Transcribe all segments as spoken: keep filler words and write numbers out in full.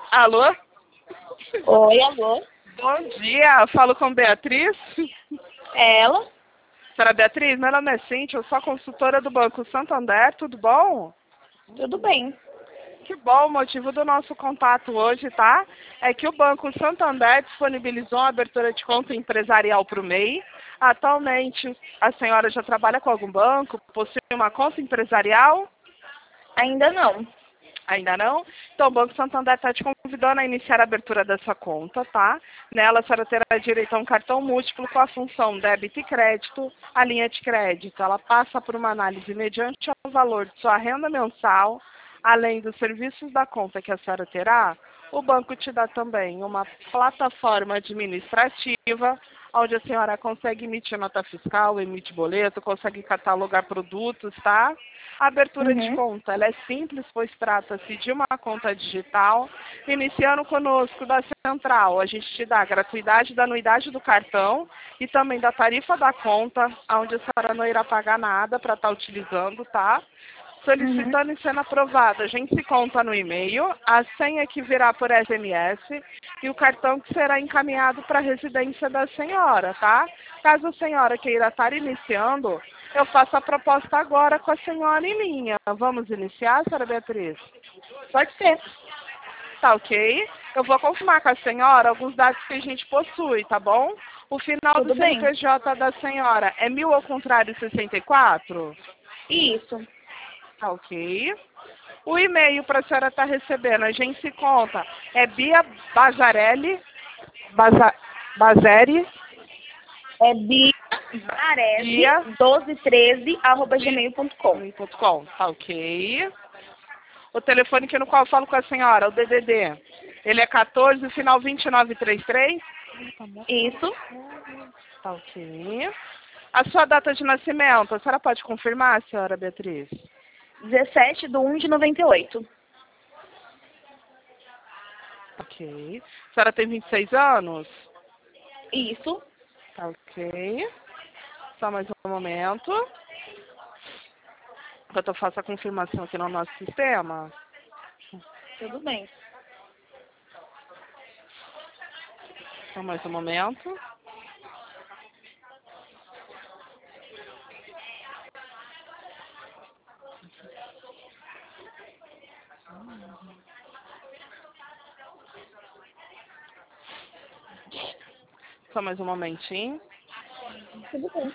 Alô? Oi, alô? Bom dia, falo com Beatriz. É ela? Senhora Beatriz, meu nome é Cíntia, eu sou consultora do Banco Santander, tudo bom? Tudo bem. Que bom, o motivo do nosso contato hoje, tá? É que o Banco Santander disponibilizou a abertura de conta empresarial para o M E I. Atualmente, a senhora já trabalha com algum banco? Possui uma conta empresarial? Ainda não. Ainda não? Então, o Banco Santander está te convidando a iniciar a abertura dessa conta, tá? Nela, a senhora terá direito a um cartão múltiplo com a função débito e crédito, a linha de crédito. Ela passa por uma análise mediante o valor de sua renda mensal, além dos serviços da conta que a senhora terá. O banco te dá também uma plataforma administrativa, onde a senhora consegue emitir nota fiscal, emite boleto, consegue catalogar produtos, tá? A abertura de Uhum. conta, ela é simples, pois trata-se de uma conta digital. Iniciando conosco da Central, a gente te dá a gratuidade da anuidade do cartão e também da tarifa da conta, onde a senhora não irá pagar nada para estar utilizando, tá? Uhum. Solicitando e sendo aprovada, a gente se conta no e-mail, a senha que virá por S M S e o cartão que será encaminhado para a residência da senhora, tá? Caso a senhora queira estar iniciando, eu faço a proposta agora com a senhora em linha. Vamos iniciar, senhora Beatriz? Pode ser. Tá ok? Eu vou confirmar com a senhora alguns dados que a gente possui, tá bom? O final do Tudo bem. C N P J da senhora é mil ao contrário sessenta e quatro? Isso. Tá ok. O e-mail para a senhora estar recebendo, a gente se conta, é Bia Bazarelli, Baza, Bazeri, É bia zarese Bia, mil duzentos e treze arroba gmail ponto com. ponto com, tá ok. O telefone que no qual eu falo com a senhora, o D D D, ele é quatorze, final vinte e nove trinta e três? Isso. Tá ok. A sua data de nascimento, a senhora pode confirmar, senhora Beatriz? dezessete de um de noventa e oito. Ok. A senhora tem vinte e seis anos? Isso. Tá ok. Só mais um momento. Enquanto eu faço a confirmação aqui no nosso sistema. Tudo bem. Só mais um momento. Só mais um momentinho. Tudo bem.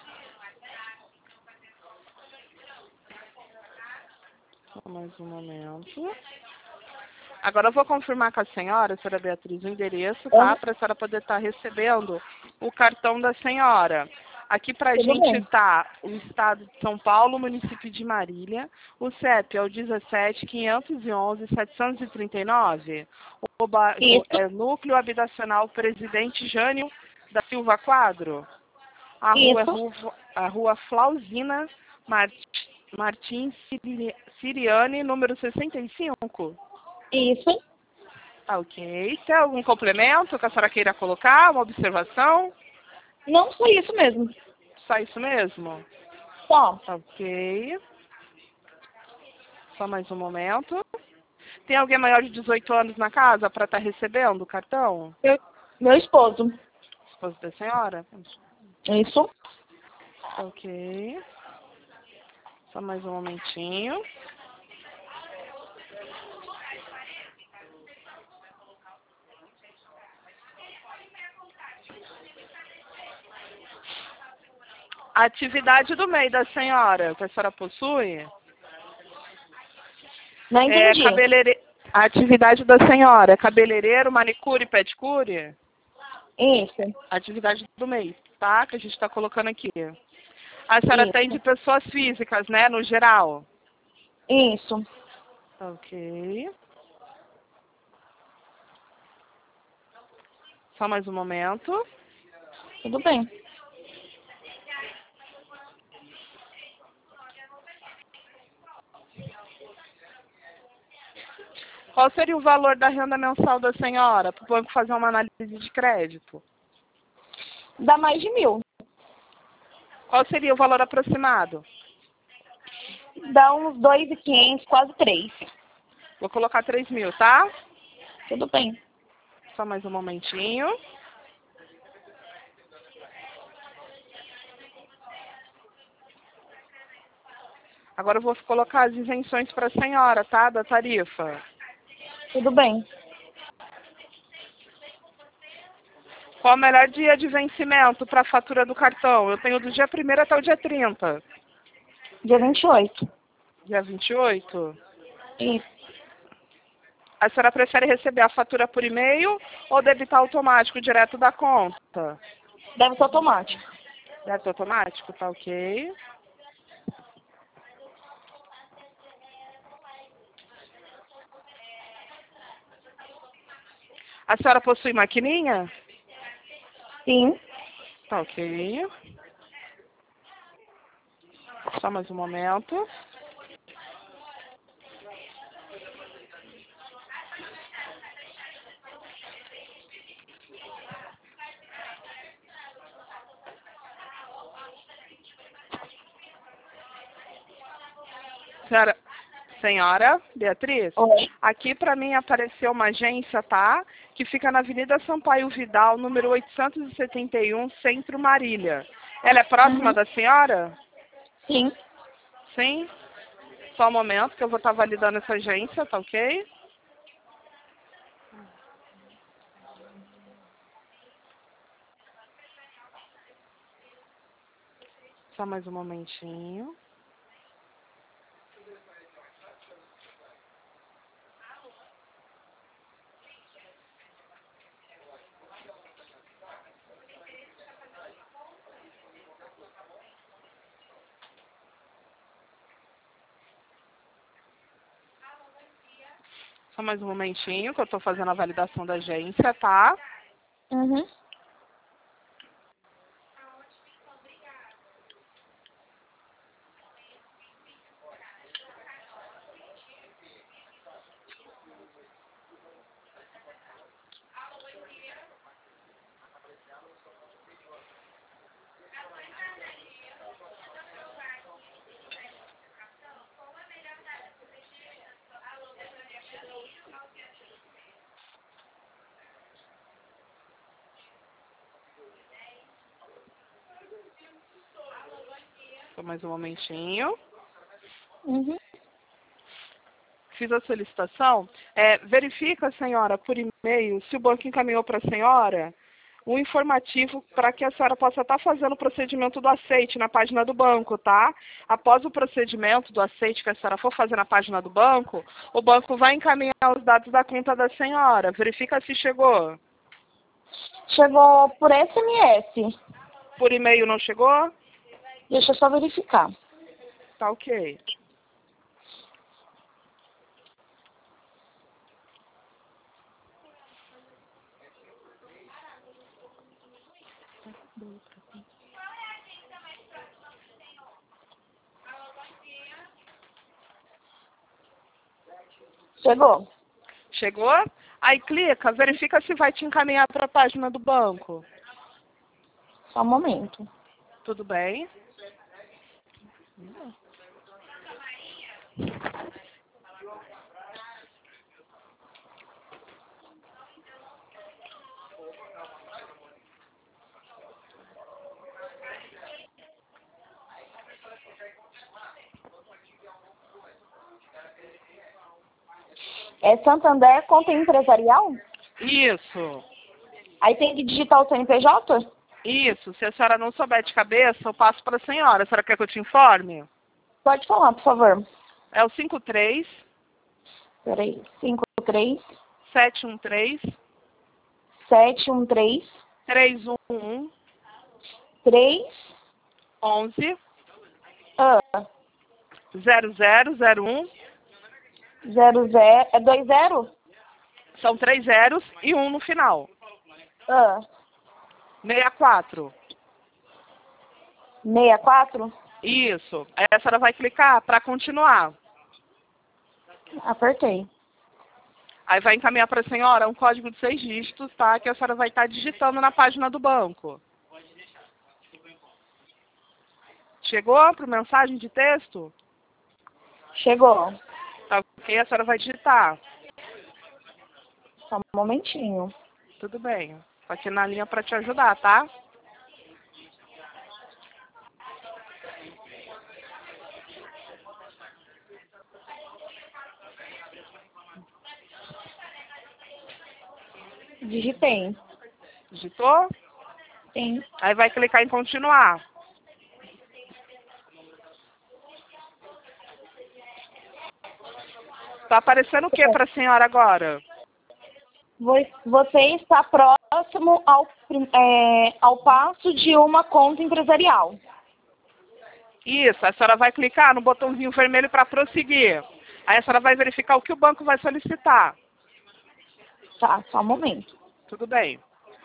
Só mais um momento. Agora eu vou confirmar com a senhora, senhora Beatriz, o endereço, tá? Para a senhora poder estar recebendo o cartão da senhora. Aqui para a Tudo gente bem. tá o estado de São Paulo, município de Marília. O C E P é o dezessete, quinhentos e onze, setecentos e trinta e nove. O bairro Isso. é Núcleo Habitacional Presidente Jânio da Silva Quadro. A rua é Isso. rua, a rua Flausina Mart, Martins Siri- Siriane, número sessenta e cinco. Isso. Tá ok. Tem algum complemento que a senhora queira colocar? Uma observação? Não, só isso mesmo. Só isso mesmo? Só. Tá ok. Só mais um momento. Tem alguém maior de dezoito anos na casa para estar recebendo o cartão? Eu, meu esposo. Esposo da senhora? Isso. Tá ok. Só mais um momentinho. A atividade do M E I da senhora, que a senhora possui? Não É entendi. cabeleireiro. A atividade da senhora é cabeleireiro, manicure e pedicure? Isso. Atividade do M E I, tá? Que a gente está colocando aqui. A senhora atende Isso. pessoas físicas, né? No geral. Isso. Ok. Só mais um momento. Tudo bem. Qual seria o valor da renda mensal da senhora para o banco fazer uma análise de crédito? Dá mais de mil. Qual seria o valor aproximado? Dá uns dois mil e quinhentos, quase três. Vou colocar três mil, tá? Tudo bem. Só mais um momentinho. Agora eu vou colocar as isenções para a senhora, tá? Da tarifa. Tudo bem. Qual o melhor dia de vencimento para a fatura do cartão? Eu tenho do dia primeiro até o dia trinta. Dia vinte e oito. Dia vinte e oito? Isso. A senhora prefere receber a fatura por e-mail ou debitar automático direto da conta? Deve ser automático. Débito automático, tá ok. A senhora possui maquininha? Sim. Tá ok. Só mais um momento. Senhora, senhora Beatriz, Oi. aqui para mim apareceu uma agência, tá? Que fica na Avenida Sampaio Vidal, número oitocentos e setenta e um, Centro Marília. Ela é próxima Uhum. da senhora? Sim. Sim? Só um momento que eu vou estar validando essa agência, tá ok? Só mais um momentinho. Só mais um momentinho que eu estou fazendo a validação da agência, tá? Uhum. Só mais um momentinho. Uhum. Fiz a solicitação. É, verifica, senhora, por e-mail, se o banco encaminhou para a senhora um informativo para que a senhora possa estar fazendo o procedimento do aceite na página do banco, tá? Após o procedimento do aceite que a senhora for fazer na página do banco, o banco vai encaminhar os dados da conta da senhora. Verifica se chegou. Chegou por S M S. Por e-mail não chegou? Deixa eu só verificar. Tá ok. Chegou. Chegou? Aí clica, verifica se vai te encaminhar para a página do banco. Só um momento. Tudo bem? É Santander Conta Empresarial? Isso. Aí tem que digitar o C N P J? Isso. Se a senhora não souber de cabeça, eu passo para a senhora. A senhora quer que eu te informe? Pode falar, por favor. É o cinco três, Peraí. cinco três, sete um três, sete um três, três um um, três, onze, ah, zero zero zero um. zero zero. É dois zero? São três zeros e um no final. Ah, sessenta e quatro. sessenta e quatro? Isso. Aí a senhora vai clicar para continuar. Apertei. Aí vai encaminhar para a senhora um código de seis dígitos, tá? Que a senhora vai estar digitando na página do banco. Chegou para mensagem de texto? Chegou. Tá ok? A senhora vai digitar. Só um momentinho. Tudo bem. Tô aqui na linha para te ajudar, tá? Digitei. Digitou? Sim. Aí vai clicar em continuar. Tá aparecendo o que para a senhora agora? Você está próximo ao, é, ao passo de uma conta empresarial. Isso, a senhora vai clicar no botãozinho vermelho para prosseguir. Aí a senhora vai verificar o que o banco vai solicitar. Tá, só um momento. Tudo bem.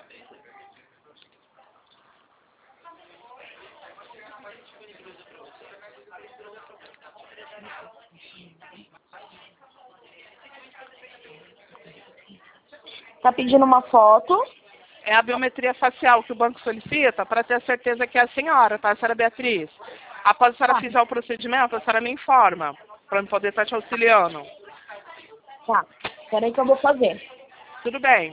Tá pedindo uma foto. É a biometria facial que o banco solicita para ter a certeza que é a senhora, tá, senhora Beatriz? Após a senhora Tá. fizer o procedimento, a senhora me informa, para eu poder estar te auxiliando. Tá, peraí que eu vou fazer. Tudo bem.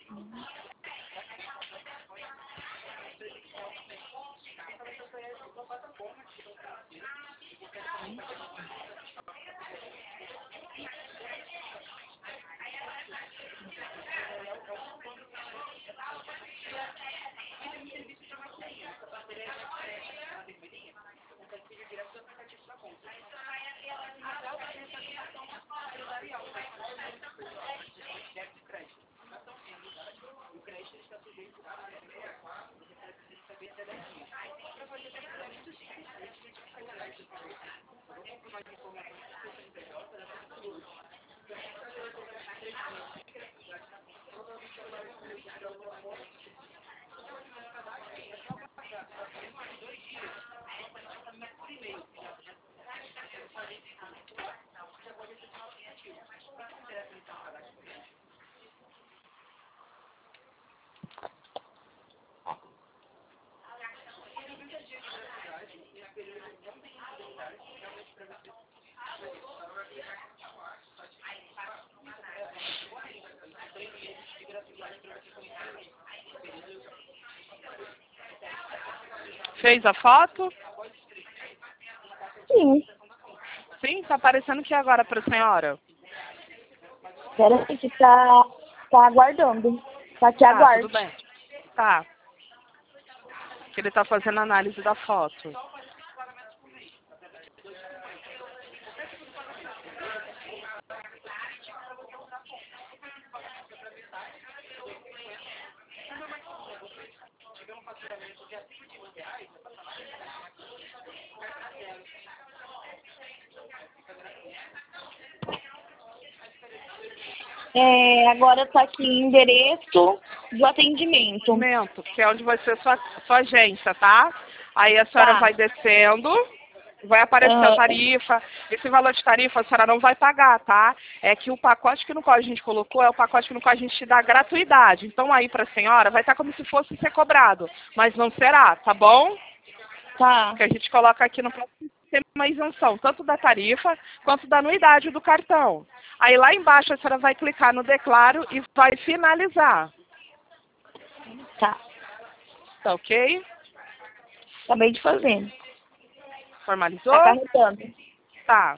Fez a foto? Sim. Sim, tá aparecendo o que agora para a senhora? Peraí que tá, tá aguardando. Tá aqui, Tá, aguarde. tudo bem. Tá. Que ele tá fazendo a análise da foto. É, agora tá aqui endereço do atendimento. Atendimento, que é onde vai ser sua, sua agência, tá? Aí a senhora Tá. vai descendo, vai aparecer Ah, a tarifa. Esse valor de tarifa a senhora não vai pagar, tá? É que o pacote que no qual a gente colocou é o pacote no qual a gente te dá gratuidade. Então aí para a senhora vai estar como se fosse ser cobrado, mas não será, tá bom? tá. Porque a gente coloca aqui no próximo sistema uma isenção, tanto da tarifa quanto da anuidade do cartão. Aí lá embaixo a senhora vai clicar no declaro e vai finalizar. Tá. Tá ok? Acabei de fazer. Formalizou? Tá carregando. Tá.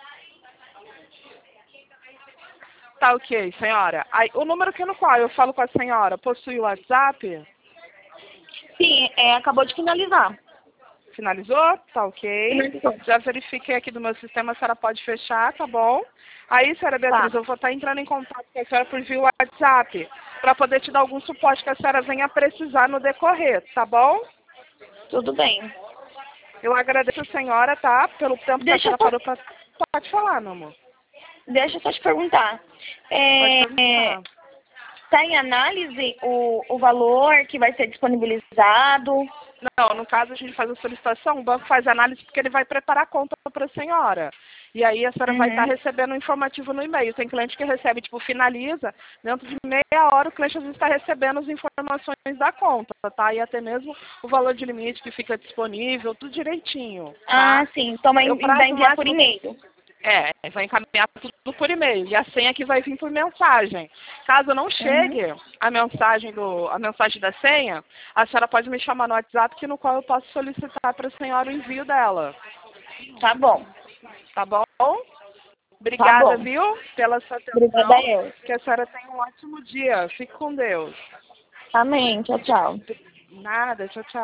Tá ok, senhora. Aí, o número que no qual eu falo com a senhora possui o WhatsApp? Sim, é, acabou de finalizar. Finalizou? Tá ok. Finalizou. Já verifiquei aqui do meu sistema, a senhora pode fechar, tá bom? Aí, senhora Beatriz, Tá. eu vou estar entrando em contato com a senhora por via WhatsApp, para poder te dar algum suporte que a senhora venha precisar no decorrer, tá bom? Tudo bem. Eu agradeço a senhora, tá? Pelo tempo Deixa que a eu senhora só, parou para... Pode falar, meu amor. deixa eu só te perguntar. Pode É, perguntar. tá em análise o, o valor que vai ser disponibilizado? Não, no caso a gente faz a solicitação, o banco faz a análise porque ele vai preparar a conta para a senhora. E aí a senhora vai estar Uhum. recebendo um informativo no e-mail. Tem cliente que recebe, tipo, finaliza, dentro de meia hora o cliente às vezes está recebendo as informações da conta, tá? E até mesmo o valor de limite que fica disponível, tudo direitinho, tá? Ah, sim. Então vai, O vai prazo enviar por máximo e-mail. É, vai encaminhar tudo por e-mail. E a senha que vai vir por mensagem. Caso não chegue Uhum. a mensagem do, a mensagem da senha, a senhora pode me chamar no WhatsApp, que no qual eu posso solicitar para a senhora o envio dela. Tá bom. Tá bom? Tá Obrigada, bom. viu, pela sua Obrigada atenção. eu. Que a senhora tenha um ótimo dia. Fique com Deus. Amém. Tchau, tchau. Nada, tchau, tchau.